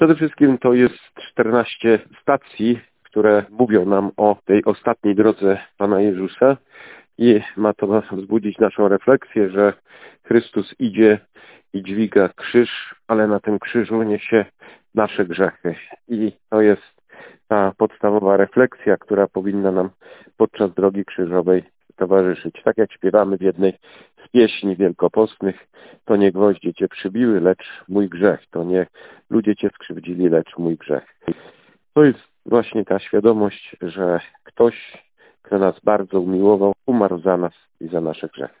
Przede wszystkim to jest 14 stacji, które mówią nam o tej ostatniej drodze Pana Jezusa i ma to wzbudzić naszą refleksję, że Chrystus idzie i dźwiga krzyż, ale na tym krzyżu niesie nasze grzechy. I to jest ta podstawowa refleksja, która powinna nam podczas drogi krzyżowej towarzyszyć. Tak jak śpiewamy w jednej z pieśni wielkopostnych, to nie gwoździe Cię przybiły, lecz mój grzech. To nie ludzie Cię skrzywdzili, lecz mój grzech. To jest właśnie ta świadomość, że ktoś, kto nas bardzo umiłował, umarł za nas i za nasze grzechy.